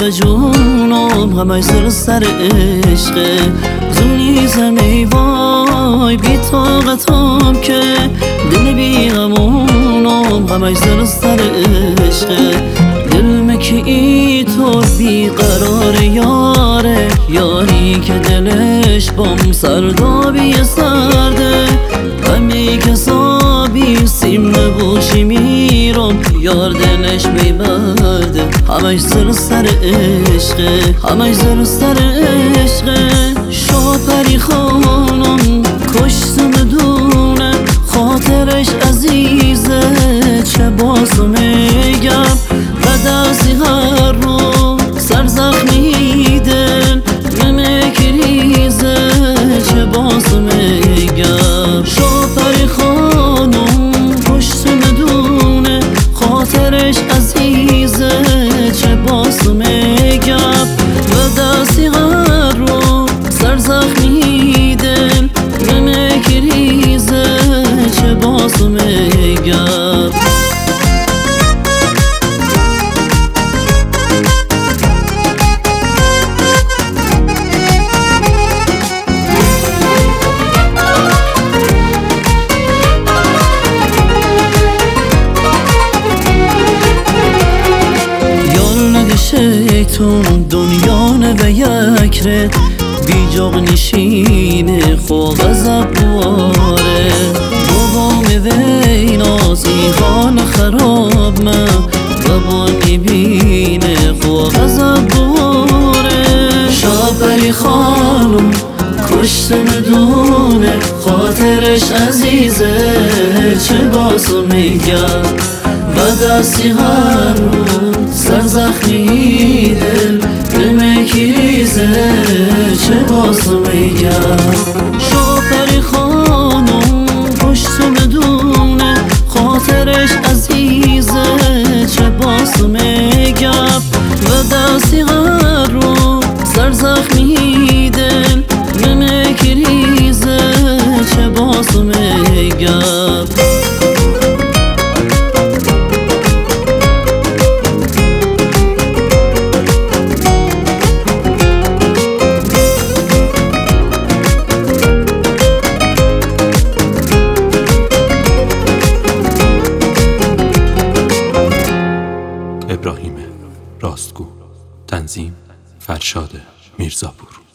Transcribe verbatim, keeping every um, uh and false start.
به جونم همه سر سر عشقه زونی زمی وای بی طاقتم که دل بی غمونم همه سر سر عشقه دل مکی طور بی قرار یاره یاری که دلش بام سردابی سرده همی که سابی سیم نبوشی میرم یار دلش میبرده همش سر سر عشقه همش سر سر عشقه شو پری خانم کشتم دونه خاطرش عزیزه چه باسو میگم و دستی هر رو سر زخمی دل نمیکریزه چه باسو میگم شو پری خانم کشتم دونه خاطرش عزیزه چه باسو میگم و دستی هر رو سر زخمی دل نمیکریزه چه باسو میگم شیطون دنیا و یک ره بی جاغ نشینه خو غضب بواره بابام وی نازی خان خراب من بابا میبینه خو غضب بواره شاپری خانم کشتم دونه خاطرش عزیزه چه باسو میگم و دستی هر رو سر زخمی دل نمیکریزه چه باسو میگم شو پری خانم پشتم دونه خاطرش عزیزه چه باسو میگم و دستی هر رو سر زخمی دل نمیکریزه چه باسو میگم ابراهیم راستگو. تنظیم فرشاد میرزاپور.